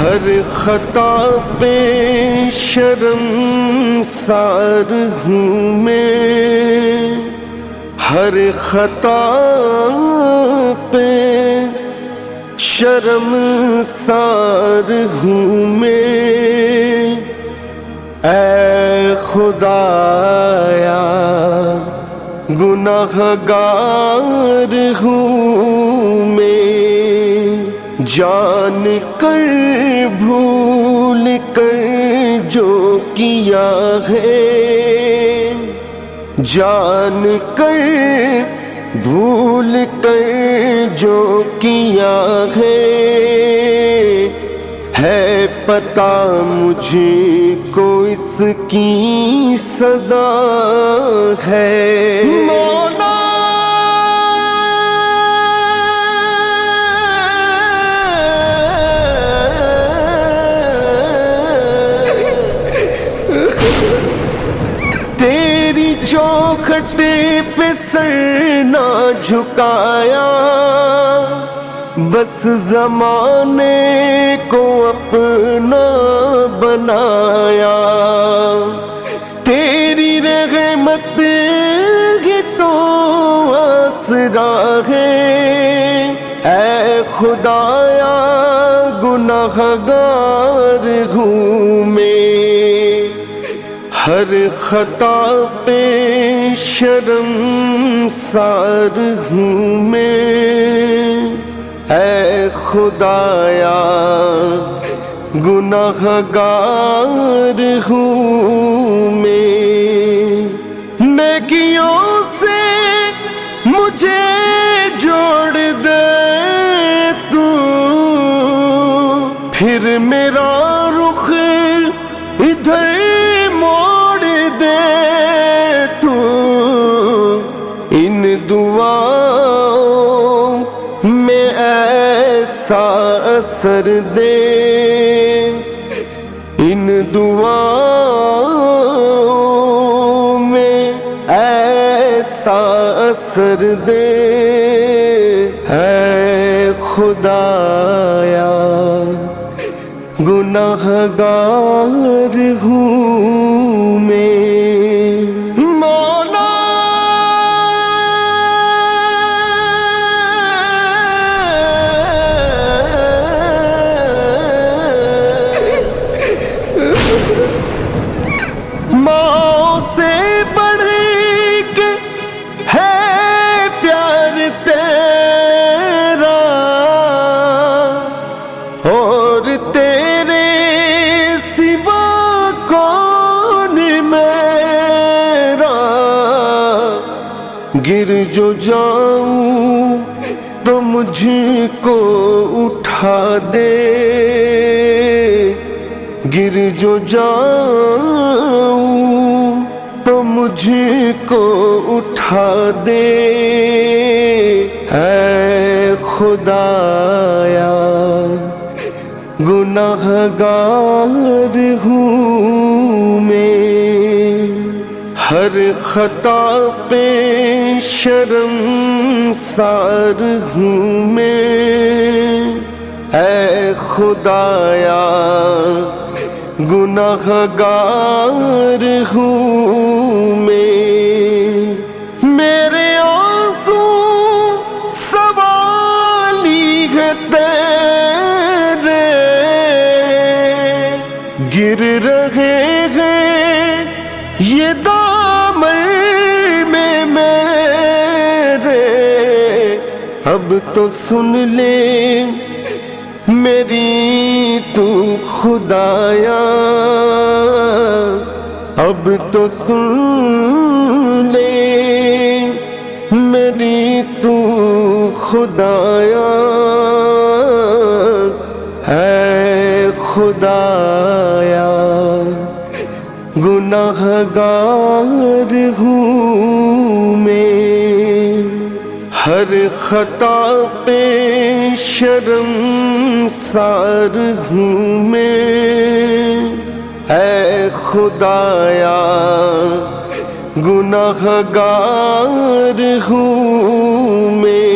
ہر خطا پہ شرمسار ہوں میں، ہر خطا پہ شرمسار ہوں میں، اے خدایا گناہ گار ہوں میں، جان کر بھول کر جو کیا ہے، جان کر بھول کر جو کیا ہے پتہ مجھے کو اس کی سزا ہے۔ مولا تیری چوکھٹ پہ سر نہ جھکایا، بس زمانے کو اپنا بنایا، تیری رحمت ہی تو آسرا ہے، اے خدایا گناہ گار ہوں میں، ہر خطا پہ شرمسار ہوں میں، اے خدایا گناہ گار ہوں میں، نیکیوں سے مجھے جوڑ دے تو، پھر میرا رخ ادھر موڑ دے تو، ان دعاؤں میں ایسا اثر دے، ان دعاؤں میں ایسا اثر دے، اے خدایا گناہ گار ہوں میں۔ مولا ماں سے بڑھ کے ہے پیار تیرا، اور تیرے سوا کون میرا، گر جو جاؤں تو مجھ کو اٹھا دے، گر جو جاؤں تو مجھ کو اٹھا دے، اے خدایا گناہ گار ہوں میں، ہر خطا پہ شرمسار ہوں میں، اے خدایا گناہ گار ہوں میں، میرے آنسو سوالی ہے تیرے، گر رہے ہیں یہ دامن میں میرے، اب تو سن لے میری تو خدایا، اب تو سن لے میری تو خدایا، اے خدایا گناہ گار ہوں میں، ہر خطا پہ شرمسار ہوں میں، اے خدایا گناہ گار ہوں میں۔